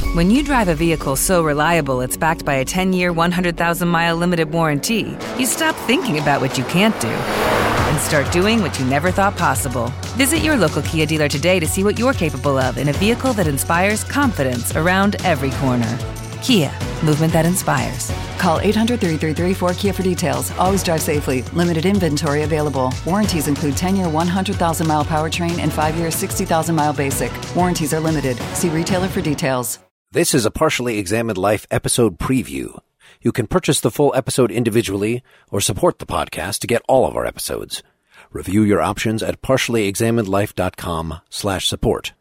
When you drive a vehicle so reliable it's backed by a 10-year, 100,000-mile limited warranty, you stop thinking about what you can't do and start doing what you never thought possible. Visit your local Kia dealer today to see what you're capable of in a vehicle that inspires confidence around every corner. Kia, movement that inspires. Call 800-333-4KIA for details. Always drive safely. Limited inventory available. Warranties include 10-year 100,000-mile powertrain and 5-year 60,000-mile basic. Warranties are limited. See retailer for details. This is a Partially Examined Life episode preview. You can purchase the full episode individually or support the podcast to get all of our episodes. Review your options at partiallyexaminedlife.com/support.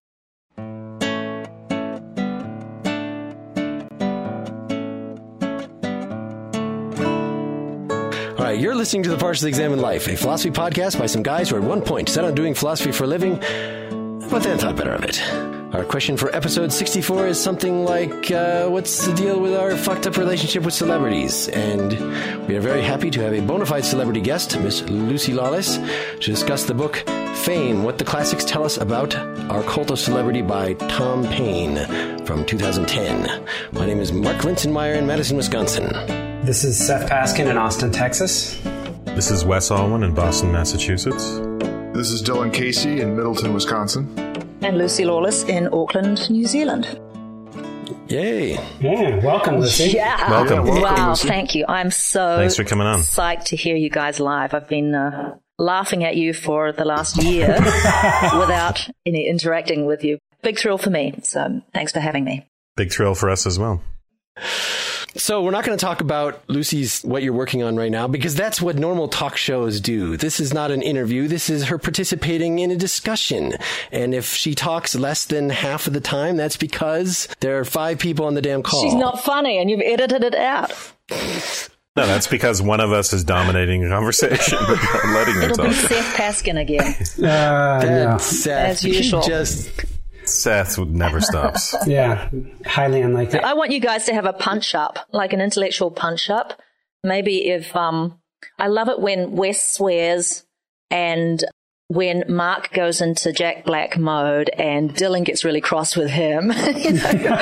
All right, you're listening to The Partially Examined Life, a philosophy podcast by some guys who at one point set on doing philosophy for a living, but then thought better of it. Our question for episode 64 is something like, what's the deal with our fucked up relationship with celebrities? And we are very happy to have a bona fide celebrity guest, Miss Lucy Lawless, to discuss the book Fame, What the Classics Tell Us About Our Cult of Celebrity by Tom Paine from 2010. My name is Mark Linsenmeyer in Madison, Wisconsin. This is Seth Paskin in Austin, Texas. This is Wes Alwan in Boston, Massachusetts. This is Dylan Casey in Middleton, Wisconsin. And Lucy Lawless in Auckland, New Zealand. Yay. Yeah, welcome, Lucy. Yeah. Welcome. Wow, Lucy. Thank you. I'm so Thanks for coming on. psyched to hear you guys live. I've been laughing at you for the last year without any interacting with you. Big thrill for me. So thanks for having me. Big thrill for us as well. So we're not going to talk about Lucy's, what you're working on right now, because that's what normal talk shows do. This is not an interview. This is her participating in a discussion. And if she talks less than half of the time, that's because there are 5 people on the damn call. She's not funny and you've edited it out. No, that's because one of us is dominating the conversation, but not letting her It'll be talk. Seth Paskin again. That's As usual. Seth never stops. Yeah, highly unlikely. I want you guys to have a punch-up, like an intellectual punch-up. Maybe if I love it when Wes swears and when Mark goes into Jack Black mode and Dylan gets really cross with him. You know?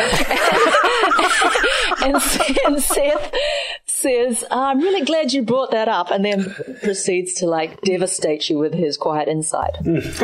and Seth says, I'm really glad you brought that up, and then proceeds to like devastate you with his quiet insight.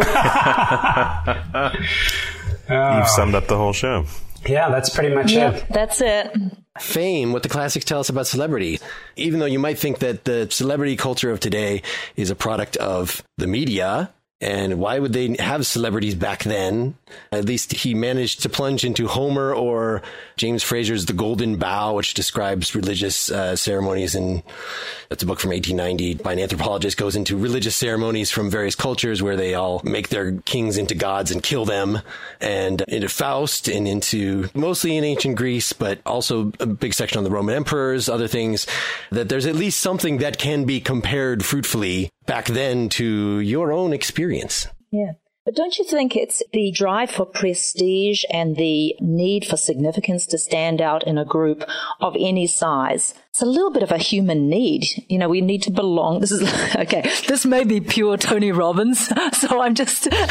You've summed up the whole show. Yeah, that's pretty much it. That's it. Fame, what the classics tell us about celebrity. Even though you might think that the celebrity culture of today is a product of the media, and why would they have celebrities back then? At least he managed to plunge into Homer or James Fraser's The Golden Bough, which describes religious ceremonies. And that's a book from 1890 by an anthropologist, goes into religious ceremonies from various cultures where they all make their kings into gods and kill them. And into Faust and into mostly in ancient Greece, but also a big section on the Roman emperors, other things, that there's at least something that can be compared fruitfully back then to your own experience. Yeah. But don't you think it's the drive for prestige and the need for significance to stand out in a group of any size? It's a little bit of a human need. You know, we need to belong. This is, okay, this may be pure Tony Robbins, so I'm just giving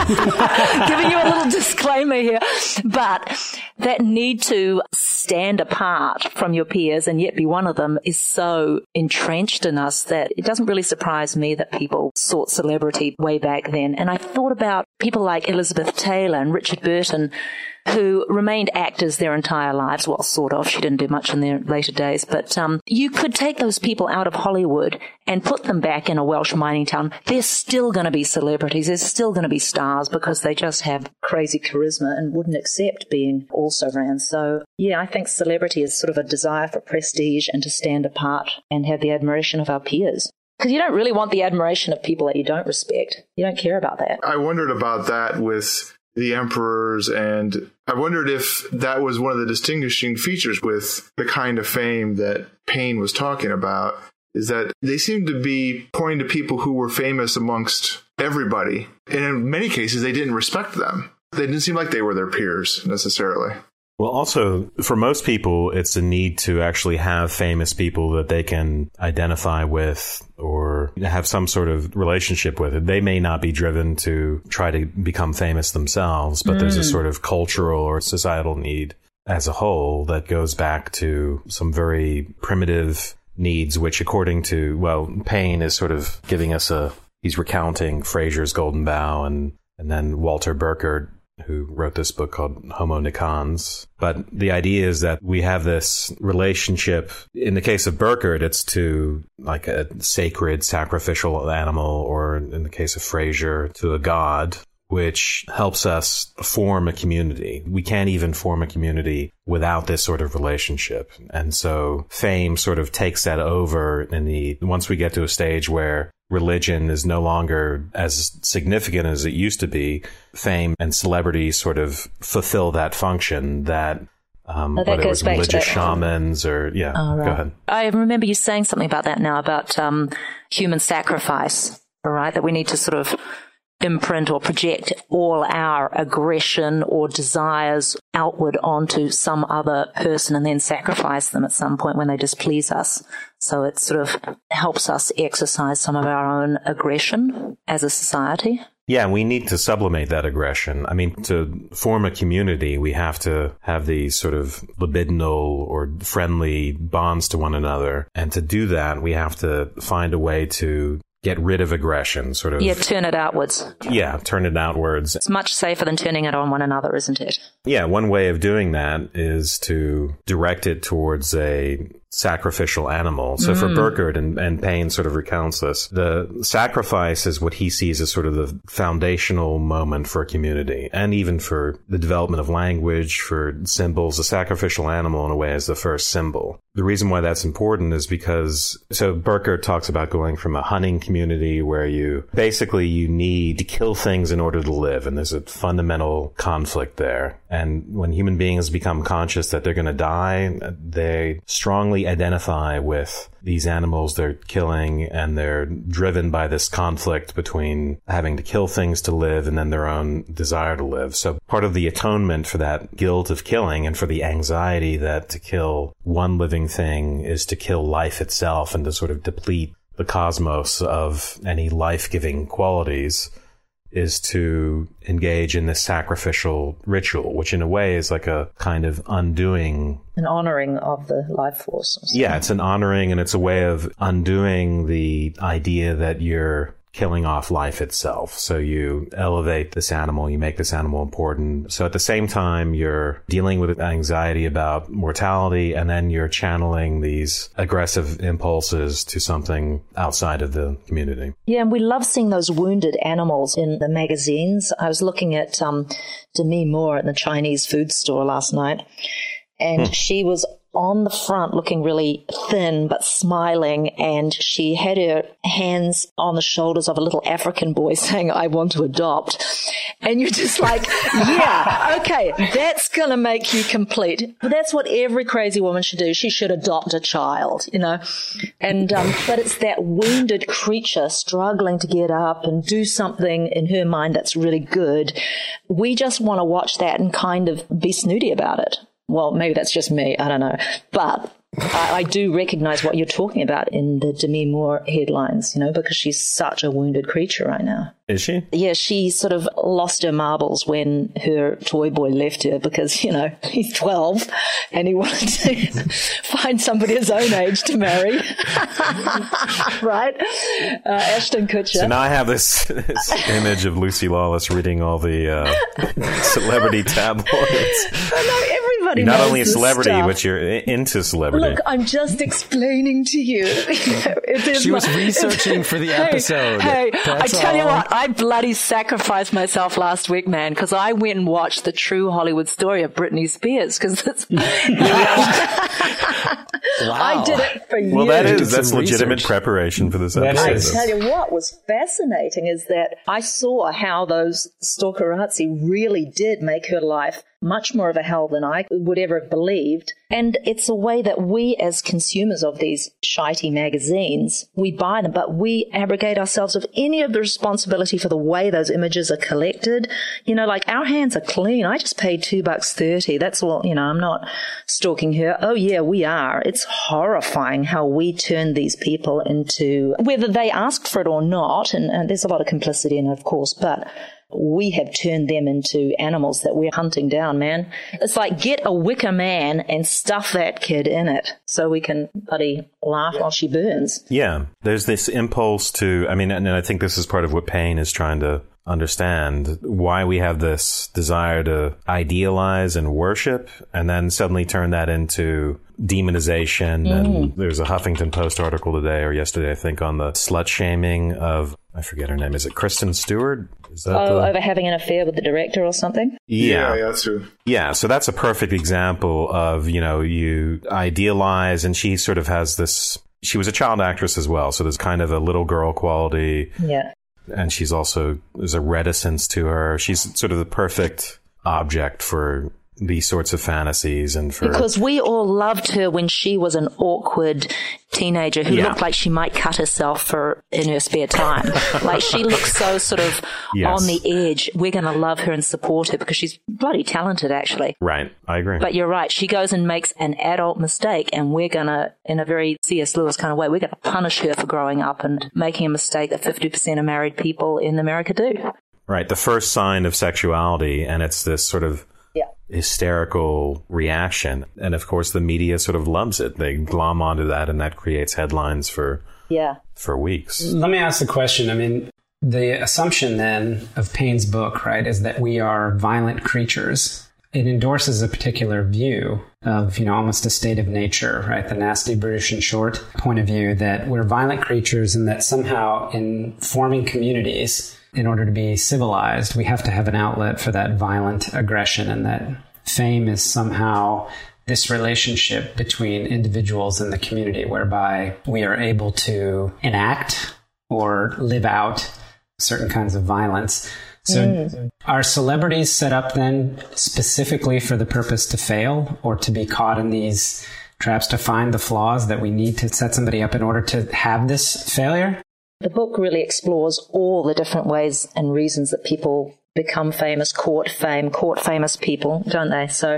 you a little disclaimer here. But that need to stand apart from your peers and yet be one of them is so entrenched in us that it doesn't really surprise me that people sought celebrity way back then. And I thought about people like Elizabeth Taylor and Richard Burton, who remained actors their entire lives. Well, sort of. She didn't do much in their later days. But you could take those people out of Hollywood and put them back in a Welsh mining town. They're still going to be celebrities. They're still going to be stars because they just have crazy charisma and wouldn't accept being also-ran. So, yeah, I think celebrity is sort of a desire for prestige and to stand apart and have the admiration of our peers. Because you don't really want the admiration of people that you don't respect. You don't care about that. I wondered about that with the emperors, and I wondered if that was one of the distinguishing features with the kind of fame that Paine was talking about, is that they seemed to be pointing to people who were famous amongst everybody. And in many cases, they didn't respect them. They didn't seem like they were their peers necessarily. Well, also, for most people, it's a need to actually have famous people that they can identify with or have some sort of relationship with. They may not be driven to try to become famous themselves, but there's a sort of cultural or societal need as a whole that goes back to some very primitive needs, which according to, well, Paine is sort of giving us he's recounting Fraser's Golden Bough and then Walter Burkert, who wrote this book called Homo Nicans. But the idea is that we have this relationship. In the case of Burkert, it's to like a sacred sacrificial animal, or in the case of Fraser, to a god, which helps us form a community. We can't even form a community without this sort of relationship. And so fame sort of takes that over once we get to a stage where religion is no longer as significant as it used to be, fame and celebrity sort of fulfill that function that whether it was religious shamans or, right. Go ahead. I remember you saying something about that now, about human sacrifice, all right, that we need to sort of imprint or project all our aggression or desires outward onto some other person and then sacrifice them at some point when they displease us. So it sort of helps us exercise some of our own aggression as a society. Yeah, we need to sublimate that aggression. I mean, to form a community, we have to have these sort of libidinal or friendly bonds to one another. And to do that, we have to find a way to get rid of aggression, sort of. Yeah, turn it outwards. Yeah, turn it outwards. It's much safer than turning it on one another, isn't it? Yeah, one way of doing that is to direct it towards a sacrificial animal. So for Burkert, and Paine sort of recounts this, the sacrifice is what he sees as sort of the foundational moment for a community, and even for the development of language, for symbols. The sacrificial animal in a way is the first symbol. The reason why that's important is because, so Burkert talks about going from a hunting community where you need to kill things in order to live, and there's a fundamental conflict there. And when human beings become conscious that they're going to die, they strongly identify with these animals they're killing, and they're driven by this conflict between having to kill things to live and then their own desire to live. So part of the atonement for that guilt of killing and for the anxiety that to kill one living thing is to kill life itself and to sort of deplete the cosmos of any life-giving qualities is to engage in this sacrificial ritual, which in a way is like a kind of undoing. An honoring of the life force. Yeah, it's an honoring, and it's a way of undoing the idea that you're killing off life itself. So you elevate this animal, you make this animal important. So at the same time, you're dealing with anxiety about mortality, and then you're channeling these aggressive impulses to something outside of the community. Yeah, and we love seeing those wounded animals in the magazines. I was looking at Demi Moore at the Chinese food store last night, and she was on the front looking really thin but smiling, and she had her hands on the shoulders of a little African boy saying, "I want to adopt." And you're just like, yeah, okay, that's going to make you complete. But that's what every crazy woman should do. She should adopt a child, you know. And but it's that wounded creature struggling to get up and do something in her mind that's really good. We just want to watch that and kind of be snooty about it. Well, maybe that's just me. I don't know. But I do recognize what you're talking about in the Demi Moore headlines, you know, because she's such a wounded creature right now. Is she? Yeah, she sort of lost her marbles when her toy boy left her because, you know, he's 12 and he wanted to find somebody his own age to marry. Right? Ashton Kutcher. So now I have this image of Lucy Lawless reading all the celebrity tabloids. Oh, no, everybody You're not knows only a celebrity, stuff. but you're into celebrity. Look, I'm just explaining to you. She was researching for the episode. Hey, I tell you all. what, I bloody sacrificed myself last week, man, because I went and watched the true Hollywood story of Britney Spears, because that's... Wow. I did it for you. Well, that's some legitimate research. preparation for this That episode. is. I tell you what was fascinating is that I saw how those stalkerazzi really did make her life much more of a hell than I would ever have believed. And it's a way that we as consumers of these shitey magazines, we buy them, but we abrogate ourselves of any of the responsibility for the way those images are collected. You know, like our hands are clean. I just paid $2.30. That's all, you know, I'm not stalking her. Oh yeah, we are. It's horrifying how we turn these people into, whether they asked for it or not, and there's a lot of complicity in it, of course, but we have turned them into animals that we're hunting down, man. It's like, get a wicker man and stuff that kid in it so we can bloody laugh while she burns. Yeah, there's this impulse to, I mean, and I think this is part of what Payne is trying to understand, why we have this desire to idealize and worship and then suddenly turn that into demonization. And there's a Huffington Post article today or yesterday, I think, on the slut shaming of, I forget her name. Is it Kristen Stewart? Is that over having an affair with the director or something? Yeah, that's true. Yeah, so that's a perfect example of, you idealize, and she sort of has this, she was a child actress as well, so there's kind of a little girl quality. Yeah. And she's also, there's a reticence to her. She's sort of the perfect object for these sorts of fantasies and for... Because we all loved her when she was an awkward teenager who looked like she might cut herself in her spare time. Like, she looks so sort of on the edge. We're going to love her and support her because she's bloody talented, actually. Right. I agree. But you're right. She goes and makes an adult mistake, and we're going to, in a very C.S. Lewis kind of way, we're going to punish her for growing up and making a mistake that 50% of married people in America do. Right. The first sign of sexuality, and it's this sort of hysterical reaction. And of course, the media sort of loves it. They glom onto that, and that creates headlines for weeks. Let me ask the question. I mean, the assumption then of Payne's book, right, is that we are violent creatures. It endorses a particular view of, almost a state of nature, right? The nasty British and short point of view that we're violent creatures and that somehow in forming communities, in order to be civilized, we have to have an outlet for that violent aggression, and that fame is somehow this relationship between individuals and the community whereby we are able to enact or live out certain kinds of violence. So are celebrities set up then specifically for the purpose to fail or to be caught in these traps, to find the flaws that we need to set somebody up in order to have this failure? The book really explores all the different ways and reasons that people become famous, court famous people, don't they? So,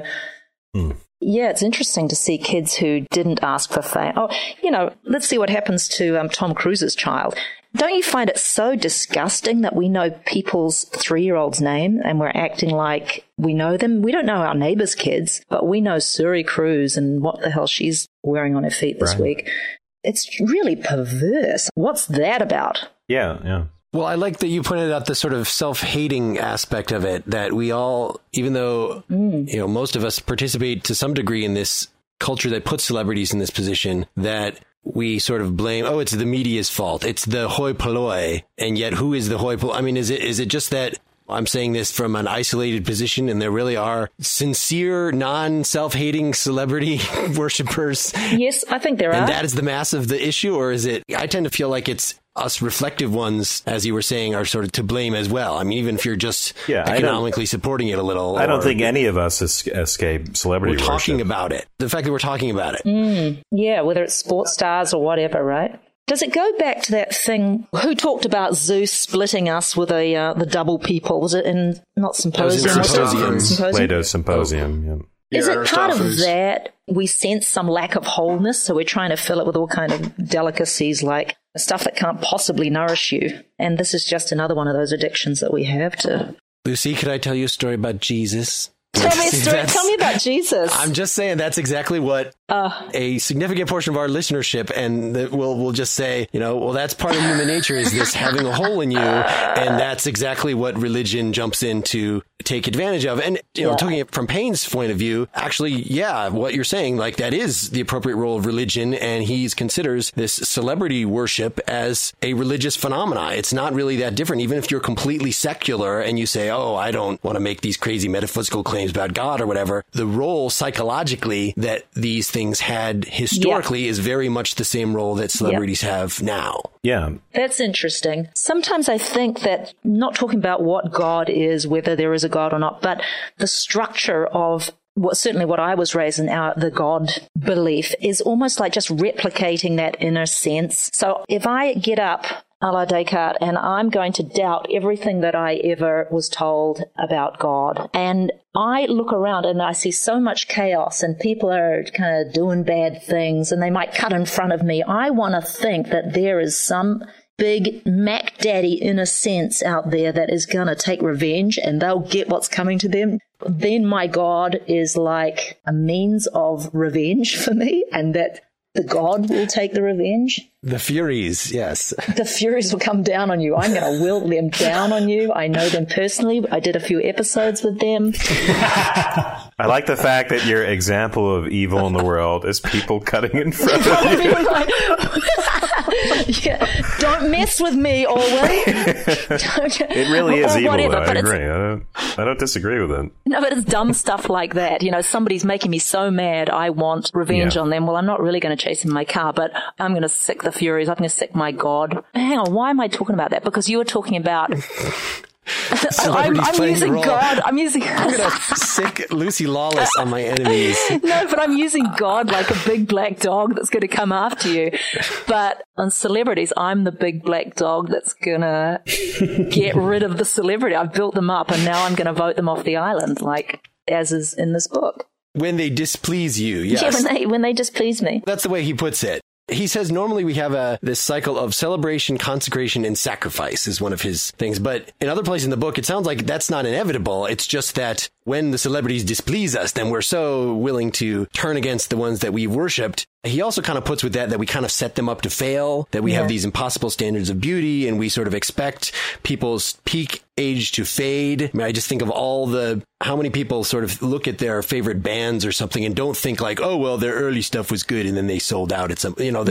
yeah, it's interesting to see kids who didn't ask for fame. Oh, let's see what happens to Tom Cruise's child. Don't you find it so disgusting that we know people's 3-year-old's name and we're acting like we know them? We don't know our neighbors' kids, but we know Suri Cruise and what the hell she's wearing on her feet this week. It's really perverse. What's that about? Yeah. Well, I like that you pointed out the sort of self-hating aspect of it, that we all, even though, most of us participate to some degree in this culture that puts celebrities in this position, that we sort of blame, it's the media's fault. It's the hoi polloi. And yet, who is the hoi polloi? I mean, is it just that I'm saying this from an isolated position and there really are sincere, non-self-hating celebrity worshipers? Yes, I think there are. And that is the mass of the issue? Or is it, I tend to feel like it's us reflective ones, as you were saying, are sort of to blame as well. I mean, even if you're just economically supporting it a little. I don't think any of us escape celebrity worship. We're talking about it. The fact that we're talking about it. Yeah, whether it's sports stars or whatever, right? Does it go back to that thing? Who talked about Zeus splitting us with the double people? Was it in Symposium? Plato's Symposium. Yeah, Is it part of that we sense some lack of wholeness, so we're trying to fill it with all kind of delicacies like stuff that can't possibly nourish you? And this is just another one of those addictions that we have to. Lucy, could I tell you a story about Jesus? Tell me a story. Tell me about Jesus. I'm just saying that's exactly what a significant portion of our listenership, and we'll just say, that's part of human nature, is this having a hole in you, and that's exactly what religion jumps in to take advantage of. And, talking from Payne's point of view, actually, what you're saying, like, that is the appropriate role of religion, and he considers this celebrity worship as a religious phenomena. It's not really that different, even if you're completely secular and you say, I don't want to make these crazy metaphysical claims about God or whatever. The role psychologically that these things had historically is very much the same role that celebrities have now. Yeah. That's interesting. Sometimes I think that, not talking about what God is, whether there is a God or not, but the structure of certainly what I was raised in, the God belief, is almost like just replicating that inner sense. So if I get up a la Descartes, and I'm going to doubt everything that I ever was told about God. And I look around and I see so much chaos and people are kind of doing bad things and they might cut in front of me. I want to think that there is some big Mac Daddy, in a sense, out there that is going to take revenge and they'll get what's coming to them, then my God is like a means of revenge for me, and that the God will take the revenge. The Furies, yes. The Furies will come down on you. I'm going to will them down on you. I know them personally. I did a few episodes with them. I like the fact that your example of evil in the world is people cutting in front of you. Yeah, don't mess with me, Orwell. It really is evil, whatever, though. I agree. I don't disagree with it. No, but it's dumb stuff like that. You know, somebody's making me so mad, I want revenge on them. Well, I'm not really going to chase in my car, but I'm going to sick the Furies. I'm going to sick my God. Hang on, why am I talking about that? Because you were talking about... I'm using God. I'm going to sick Lucy Lawless on my enemies. No, but I'm using God like a big black dog that's going to come after you. But on celebrities, I'm the big black dog that's going to get rid of the celebrity. I've built them up, and now I'm going to vote them off the island, like as is in this book. When they displease you, yes. Yeah, when they displease me. That's the way he puts it. He says normally we have this cycle of celebration, consecration, and sacrifice is one of his things. But in other places in the book, it sounds like that's not inevitable. It's just that when the celebrities displease us, then we're so willing to turn against the ones that we've worshipped. He also kind of puts with that we kind of set them up to fail, that we have these impossible standards of beauty, and we sort of expect people's peak age to fade. I mean, I just think of how many people sort of look at their favorite bands or something and don't think like, oh, well, their early stuff was good and then they sold out at some,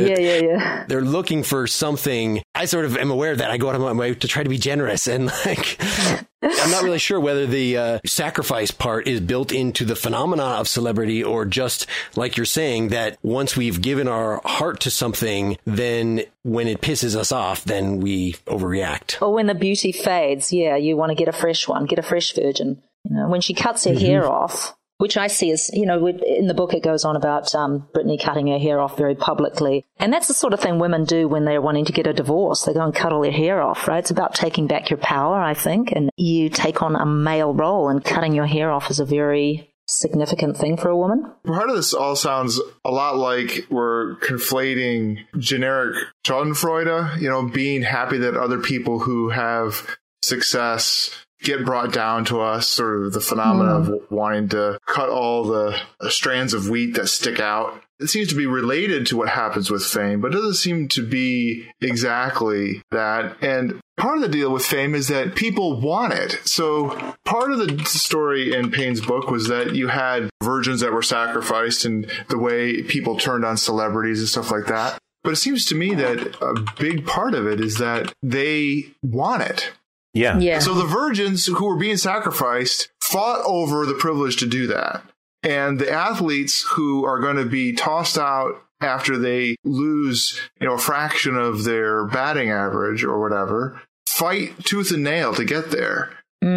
they're looking for something. I sort of am aware of that. I go out of my way to try to be generous, and like, I'm not really sure whether the sacrifice part is built into the phenomenon of celebrity, or just like you're saying, that once we've given our heart to something, then when it pisses us off, then we overreact. Or when the beauty fades, you want to get a fresh one, get a fresh virgin. You know, when she cuts her hair off, which I see as, in the book it goes on about Britney cutting her hair off very publicly. And that's the sort of thing women do when they're wanting to get a divorce. They go and cut all their hair off, right? It's about taking back your power, I think. And you take on a male role, and cutting your hair off is a very significant thing for a woman. Part of this all sounds a lot like we're conflating generic Schadenfreude, being happy that other people who have success get brought down to us, sort of the phenomenon of wanting to cut all the strands of wheat that stick out. It seems to be related to what happens with fame, but it doesn't seem to be exactly that. And part of the deal with fame is that people want it. So part of the story in Payne's book was that you had virgins that were sacrificed and the way people turned on celebrities and stuff like that. But it seems to me that a big part of it is that they want it. Yeah. So the virgins who were being sacrificed fought over the privilege to do that. And the athletes who are going to be tossed out after they lose, a fraction of their batting average or whatever, fight tooth and nail to get there.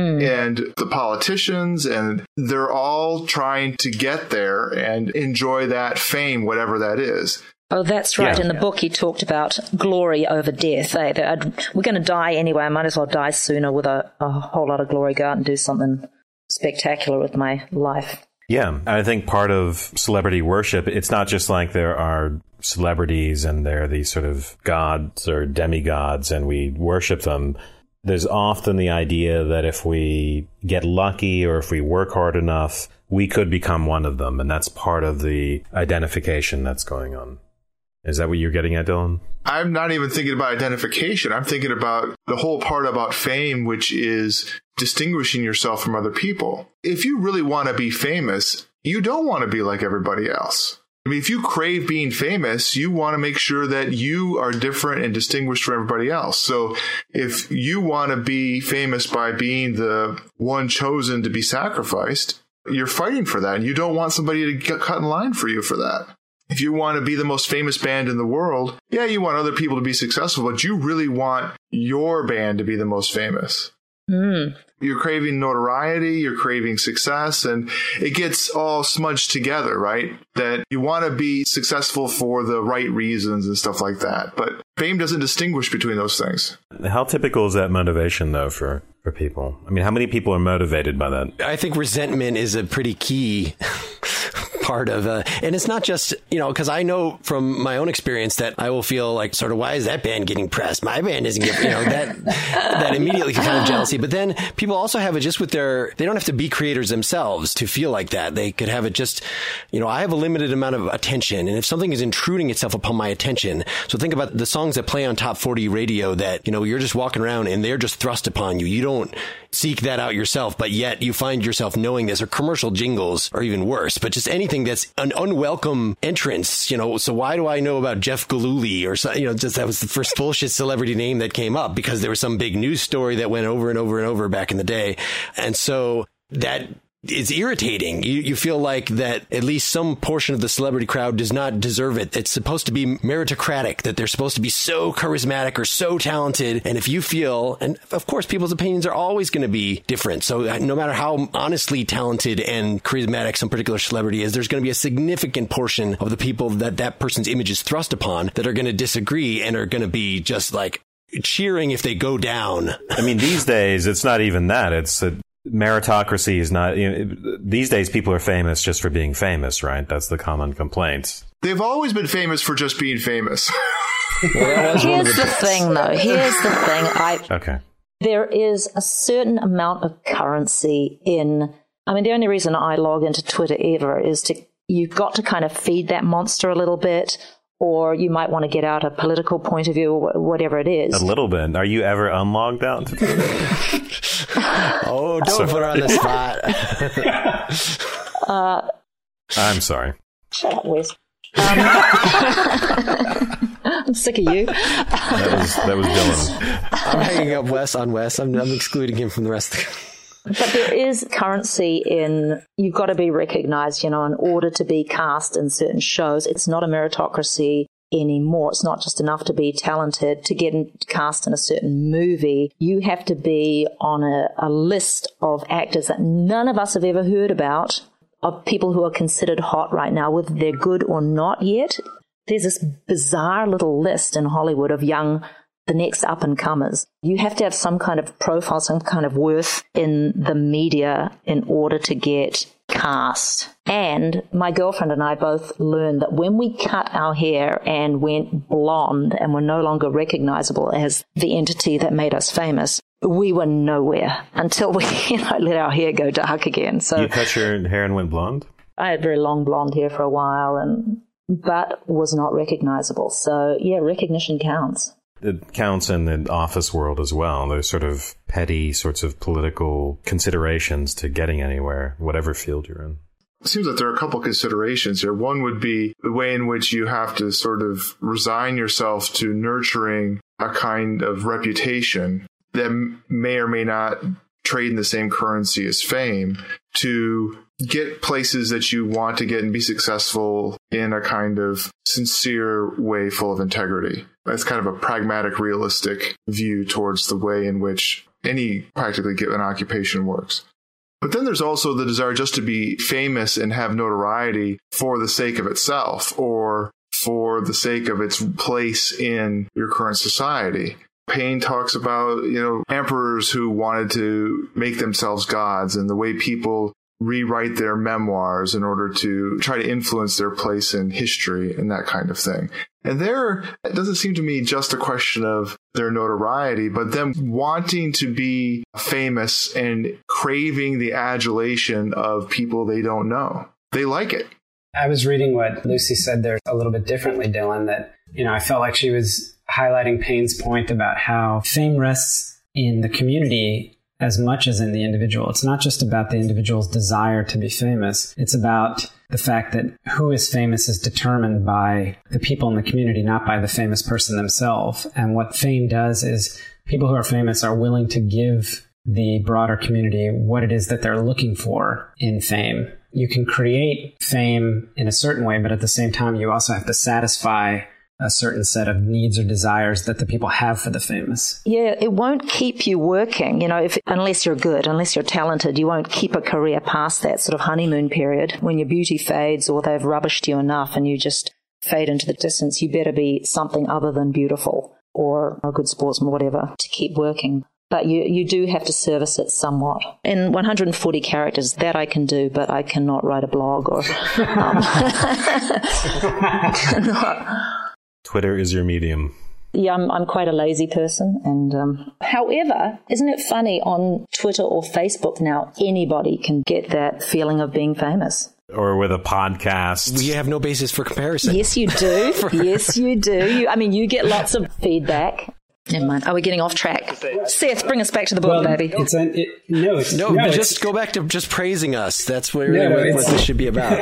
And the politicians, and they're all trying to get there and enjoy that fame, whatever that is. Oh, that's right. In the book, he talked about glory over death. We're going to die anyway. I might as well die sooner with a whole lot of glory. Go out and do something spectacular with my life. Yeah, I think part of celebrity worship, it's not just like there are celebrities and they're these sort of gods or demigods and we worship them. There's often the idea that if we get lucky or if we work hard enough, we could become one of them. And that's part of the identification that's going on. Is that what you're getting at, Dylan? I'm not even thinking about identification. I'm thinking about the whole part about fame, which is distinguishing yourself from other people. If you really want to be famous, you don't want to be like everybody else. I mean, if you crave being famous, you want to make sure that you are different and distinguished from everybody else. So if you want to be famous by being the one chosen to be sacrificed, you're fighting for that. And you don't want somebody to get cut in line for you for that. If you want to be the most famous band in the world, you want other people to be successful, but you really want your band to be the most famous. You're craving notoriety, you're craving success, and it gets all smudged together, right? That you want to be successful for the right reasons and stuff like that. But fame doesn't distinguish between those things. How typical is that motivation, though, for people? I mean, how many people are motivated by that? I think resentment is a pretty key part of, and it's not just, because I know from my own experience that I will feel like sort of, why is that band getting pressed? My band isn't getting, that immediately kind of jealousy. But then people also have it just with they don't have to be creators themselves to feel like that. They could have it just, I have a limited amount of attention. And if something is intruding itself upon my attention, so think about the songs that play on Top 40 radio that, you're just walking around and they're just thrust upon you. You don't seek that out yourself, but yet you find yourself knowing this, or commercial jingles, or even worse, but just anything that's an unwelcome entrance, so why do I know about Jeff Gillooly or just that was the first bullshit celebrity name that came up because there was some big news story that went over and over and over back in the day. And so that is irritating. You feel like that at least some portion of the celebrity crowd does not deserve it. It's supposed to be meritocratic, that they're supposed to be so charismatic or so talented. And if you feel, and of course, people's opinions are always going to be different. So no matter how honestly talented and charismatic some particular celebrity is, there's going to be a significant portion of the people that person's image is thrust upon that are going to disagree and are going to be just like cheering if they go down. I mean, these days, it's not even that. It's meritocracy is not, these days people are famous just for being famous, right? That's the common complaint. They've always been famous for just being famous. Here's the thing, though. Here's the thing. Okay. There is a certain amount of currency in, the only reason I log into Twitter ever is you've got to kind of feed that monster a little bit, or you might want to get out a political point of view or whatever it is. A little bit. Are you ever unlogged out to Twitter? Oh, don't put her on the spot. I'm sorry. Shut up, Wes. I'm sick of you. That was Dylan. I'm hanging up Wes on Wes. I'm excluding him from the rest of the... But there is currency in, you've got to be recognized, in order to be cast in certain shows. It's not a meritocracy anymore. It's not just enough to be talented to get cast in a certain movie. You have to be on a list of actors that none of us have ever heard about, of people who are considered hot right now, whether they're good or not yet. There's this bizarre little list in Hollywood of the next up-and-comers. You have to have some kind of profile, some kind of worth in the media in order to get cast. And my girlfriend and I both learned that when we cut our hair and went blonde and were no longer recognizable as the entity that made us famous, we were nowhere until we let our hair go dark again. So you cut your hair and went blonde? I had very long blonde hair for a while, but was not recognizable. So, yeah, recognition counts. It counts in the office world as well. There's sort of petty sorts of political considerations to getting anywhere, whatever field you're in. It seems like there are a couple considerations here. One would be the way in which you have to sort of resign yourself to nurturing a kind of reputation that may or may not trade in the same currency as fame to get places that you want to get and be successful in a kind of sincere way full of integrity. That's kind of a pragmatic, realistic view towards the way in which any practically given occupation works. But then there's also the desire just to be famous and have notoriety for the sake of itself or for the sake of its place in your current society. Paine talks about, emperors who wanted to make themselves gods and the way people rewrite their memoirs in order to try to influence their place in history and that kind of thing. And there, it doesn't seem to me just a question of their notoriety, but them wanting to be famous and craving the adulation of people they don't know. They like it. I was reading what Lucy said there a little bit differently, Dylan, that, I felt like she was highlighting Paine's point about how fame rests in the community as much as in the individual. It's not just about the individual's desire to be famous. It's about the fact that who is famous is determined by the people in the community, not by the famous person themselves. And what fame does is people who are famous are willing to give the broader community what it is that they're looking for in fame. You can create fame in a certain way, but at the same time, you also have to satisfy a certain set of needs or desires that the people have for the famous. Yeah, it won't keep you working, unless you're good, unless you're talented, you won't keep a career past that sort of honeymoon period. When your beauty fades or they've rubbished you enough and you just fade into the distance, you better be something other than beautiful or a good sportsman or whatever to keep working. But you do have to service it somewhat. In 140 characters, that I can do, but I cannot write a blog or... Twitter is your medium. Yeah, I'm quite a lazy person. And however, isn't it funny, on Twitter or Facebook now, anybody can get that feeling of being famous. Or with a podcast. We have no basis for comparison. Yes, you do. Yes, you do. You get lots of feedback. Never mind. Are we getting off track? Seth, bring us back to the book, baby. Just go back to just praising us. That's what this should be about.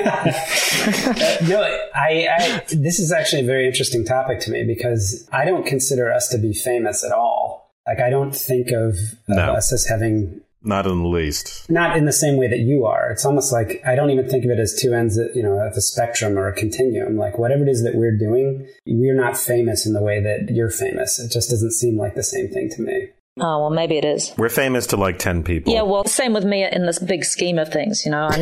This is actually a very interesting topic to me because I don't consider us to be famous at all. Like, I don't think of us as having... Not in the least. Not in the same way that you are. It's almost like I don't even think of it as two ends of the spectrum or a continuum. Like, whatever it is that we're doing, we're not famous in the way that you're famous. It just doesn't seem like the same thing to me. Oh, well, maybe it is. We're famous to like 10 people. Yeah, well, same with me in this big scheme of things.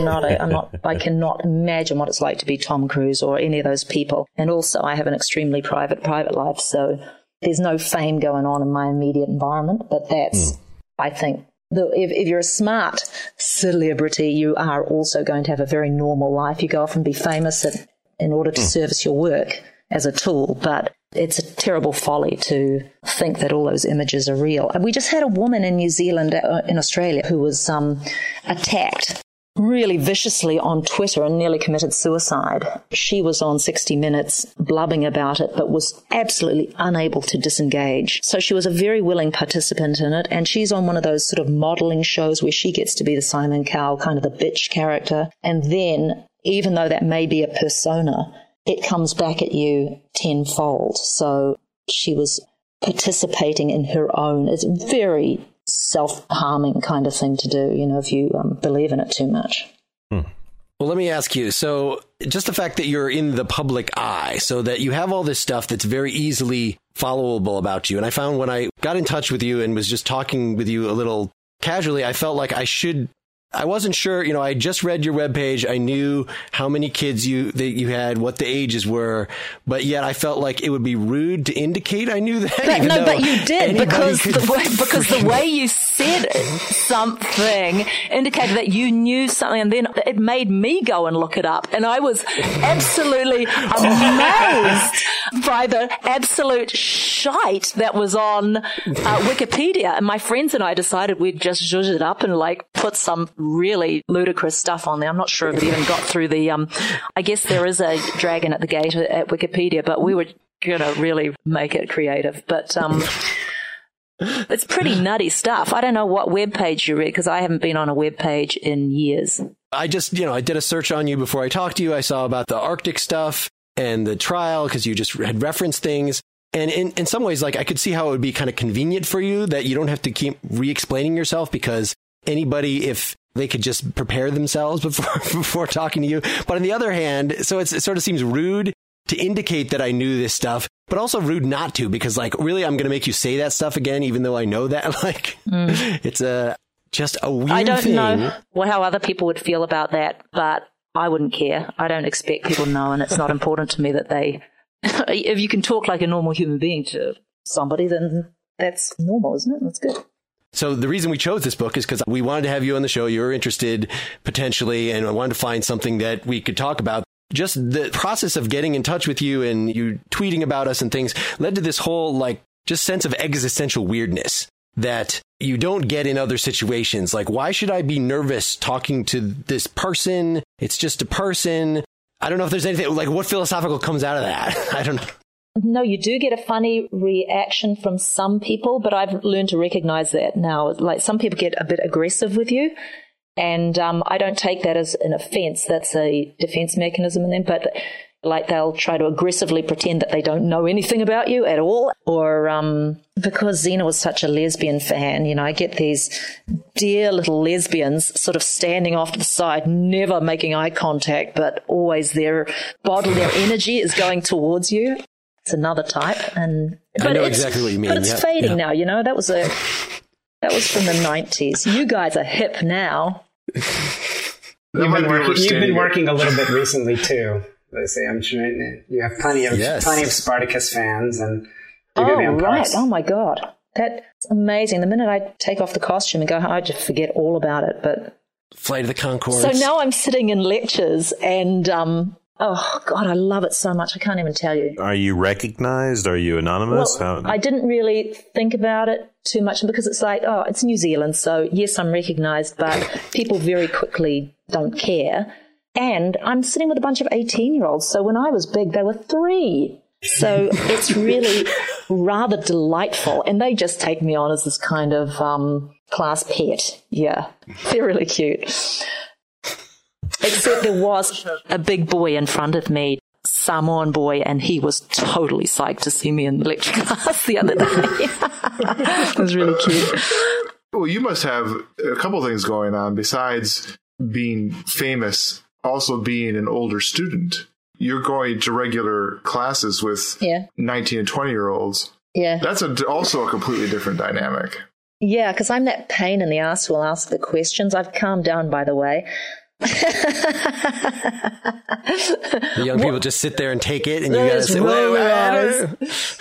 I cannot imagine what it's like to be Tom Cruise or any of those people. And also, I have an extremely private life, so there's no fame going on in my immediate environment. But that's, I think, if you're a smart celebrity, you are also going to have a very normal life. You go off and be famous in order to service your work as a tool, but it's a terrible folly to think that all those images are real. And we just had a woman in New Zealand, in Australia, who was attacked really viciously on Twitter and nearly committed suicide. She was on 60 Minutes blubbing about it, but was absolutely unable to disengage. So she was a very willing participant in it, and she's on one of those sort of modeling shows where she gets to be the Simon Cowell, kind of the bitch character. And then, even though that may be a persona, it comes back at you tenfold. So she was participating in her own. It's very self-harming kind of thing to do, if you believe in it too much. Well, let me ask you, so just the fact that you're in the public eye, so that you have all this stuff that's very easily followable about you. And I found when I got in touch with you and was just talking with you a little casually, I felt like I wasn't sure, I just read your webpage. I knew how many kids you had, what the ages were, but yet I felt like it would be rude to indicate I knew that. But you did, because the way you said something indicated that you knew something, and then it made me go and look it up. And I was absolutely amazed by the absolute shite that was on Wikipedia. And my friends and I decided we'd just zhuzh it up and put some really ludicrous stuff on there. I'm not sure if it even got through the, I guess there is a dragon at the gate at Wikipedia, but we were going to really make it creative. But it's pretty nutty stuff. I don't know what webpage you read, because I haven't been on a webpage in years. I just, I did a search on you before I talked to you. I saw about the Arctic stuff and the trial, because you just had referenced things. And in some ways, I could see how it would be kind of convenient for you that you don't have to keep re-explaining yourself, because anybody, if they could just prepare themselves before talking to you. But on the other hand, so it sort of seems rude to indicate that I knew this stuff, but also rude not to, because really I'm going to make you say that stuff again, even though I know that. It's just a weird thing. I don't know how other people would feel about that, but I wouldn't care. I don't expect people to know, and it's not important to me that if you can talk like a normal human being to somebody, then that's normal, isn't it? That's good. So the reason we chose this book is because we wanted to have you on the show. You were interested potentially, and I wanted to find something that we could talk about. Just the process of getting in touch with you and you tweeting about us and things led to this whole just sense of existential weirdness that you don't get in other situations. Why should I be nervous talking to this person? It's just a person. I don't know if there's anything what philosophical comes out of that. I don't know. No, you do get a funny reaction from some people, but I've learned to recognize that now. Some people get a bit aggressive with you, and I don't take that as an offense. That's a defense mechanism in them, but they'll try to aggressively pretend that they don't know anything about you at all. Or because Zena was such a lesbian fan, I get these dear little lesbians sort of standing off to the side, never making eye contact, but always their energy is going towards you. It's another type, I know exactly what you mean. But it's fading now, That was from the 90s. You guys are hip now. You've been working a little bit recently too. Lucy, I'm sure you have plenty of Spartacus fans, and you're going to be on Parks. Oh my God! That's amazing. The minute I take off the costume and go home, I just forget all about it. But Flight of the Conchords. So now I'm sitting in lectures and, oh, God, I love it so much. I can't even tell you. Are you recognized? Are you anonymous? Well, I didn't really think about it too much because it's like, oh, it's New Zealand. So, yes, I'm recognized, but people very quickly don't care. And I'm sitting with a bunch of 18-year-olds. So when I was big, they were 3. So it's really rather delightful. And they just take me on as this kind of class pet. Yeah, they're really cute. Except there was a big boy in front of me, Samoan boy, and he was totally psyched to see me in the lecture class the other day. It was really cute. Well, you must have a couple of things going on besides being famous, also being an older student. You're going to regular classes with 19 and 20-year-olds. Yeah. That's also a completely different dynamic. Yeah, because I'm that pain in the ass who will ask the questions. I've calmed down, by the way. The young people just sit there and take it, and you guys say, whoa.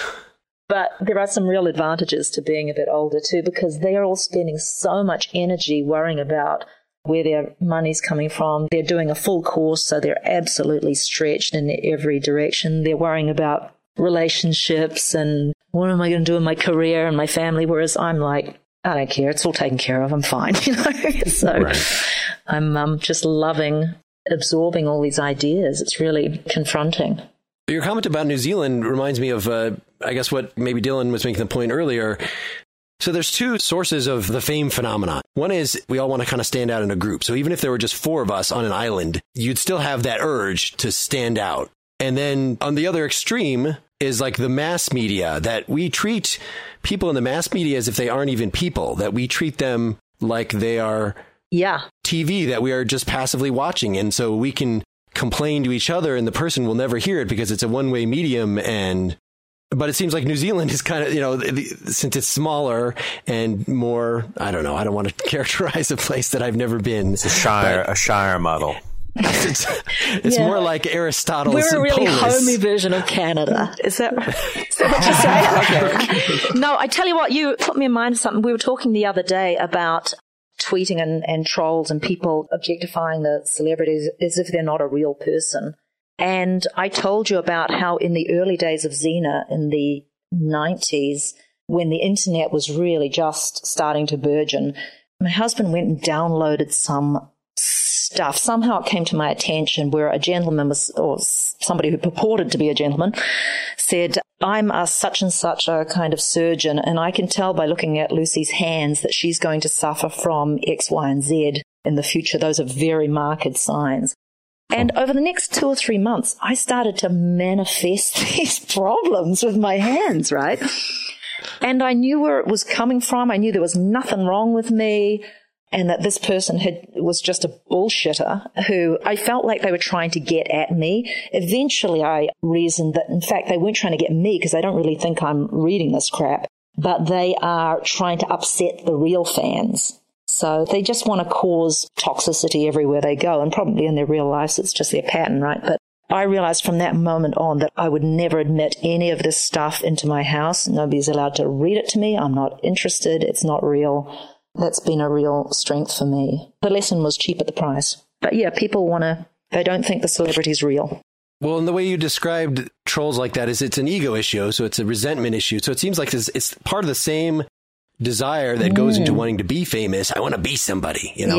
But there are some real advantages to being a bit older, too, because they are all spending so much energy worrying about where their money's coming from. They're doing a full course, so they're absolutely stretched in every direction. They're worrying about relationships and what am I going to do in my career and my family, whereas I'm like, I don't care. It's all taken care of. I'm fine, you know. So right. I'm just loving absorbing all these ideas. It's really confronting. Your comment about New Zealand reminds me of, I guess, what maybe Dylan was making the point earlier. So there's 2 sources of the fame phenomenon. One is we all want to kind of stand out in a group. So even if there were just 4 of us on an island, you'd still have that urge to stand out. And then on the other extreme is like the mass media, that we treat people in the mass media as if they aren't even people, that we treat them like they are TV that we are just passively watching. And so we can complain to each other and the person will never hear it because it's a one-way medium. But it seems like New Zealand is kind of, you know, since it's smaller and more, I don't know, I don't want to characterize a place that I've never been. It's a shire model. It's more like Aristotle's. We're a really homey version of Canada. Is that what you say? Okay. No, I tell you what, you put me in mind of something. We were talking the other day about tweeting and trolls and people objectifying the celebrities as if they're not a real person. And I told you about how in the early days of Xena in the 90s, when the internet was really just starting to burgeon, my husband went and downloaded some stuff. Somehow it came to my attention where a gentleman was, or somebody who purported to be a gentleman, said, I'm a such and such a kind of surgeon, and I can tell by looking at Lucy's hands that she's going to suffer from X, Y, and Z in the future. Those are very marked signs. And over the next 2 or 3 months, I started to manifest these problems with my hands, right? And I knew where it was coming from. I knew there was nothing wrong with me and that this person was just a bullshitter who I felt like they were trying to get at me. Eventually, I reasoned that, in fact, they weren't trying to get me because I don't really think I'm reading this crap, but they are trying to upset the real fans. So they just want to cause toxicity everywhere they go, and probably in their real lives it's just their pattern, right? But I realized from that moment on that I would never admit any of this stuff into my house. Nobody's allowed to read it to me. I'm not interested. It's not real. That's been a real strength for me. The lesson was cheap at the price. But yeah, people they don't think the celebrity's real. Well, and the way you described trolls like that is it's an ego issue, so it's a resentment issue. So it seems like it's part of the same desire that goes into wanting to be famous. I want to be somebody, you know,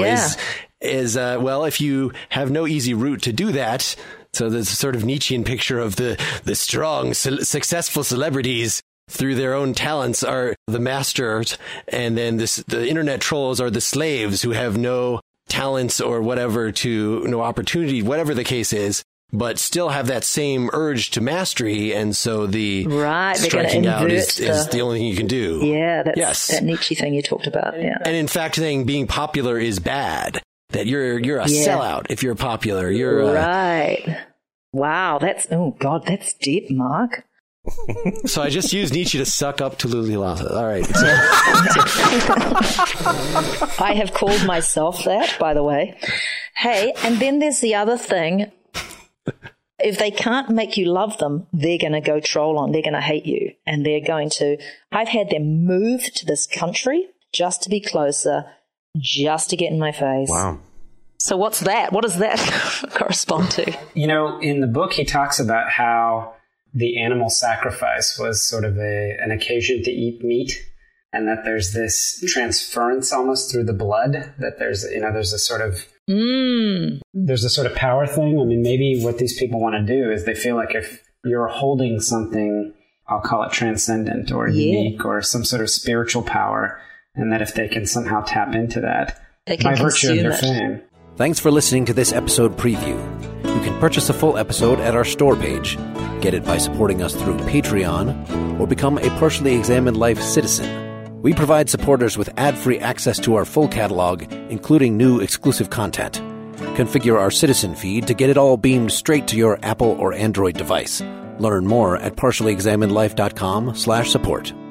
well, if you have no easy route to do that. So there's a sort of Nietzschean picture of the strong, successful celebrities through their own talents are the masters. And then the internet trolls are the slaves who have no talents or whatever no opportunity, whatever the case is, but still have that same urge to mastery. And so the striking out is the only thing you can do. Yeah, that's that Nietzsche thing you talked about. Yeah. And in fact, saying being popular is bad, that you're a sellout if you're popular. You're right. Wow, that's deep, Mark. So I just used Nietzsche to suck up to Lulilasa. All right. I have called myself that, by the way. Hey, and then there's the other thing. if they can't make you love them, they're going to go troll on. They're going to hate you. And they're going to, I've had them move to this country just to be closer, just to get in my face. Wow. So what's that? What does that correspond to? You know, in the book, he talks about how the animal sacrifice was sort of an occasion to eat meat, and that there's this transference almost through the blood, that there's a sort of there's a sort of power thing. I mean, maybe what these people want to do is they feel like if you're holding something, I'll call it transcendent or unique or some sort of spiritual power, and that if they can somehow tap into that by virtue of their fame. Thanks for listening to this episode preview. You can purchase a full episode at our store page, get it by supporting us through Patreon, or become a Partially Examined Life citizen. We provide supporters with ad-free access to our full catalog, including new exclusive content. Configure our citizen feed to get it all beamed straight to your Apple or Android device. Learn more at partiallyexaminedlife.com/support.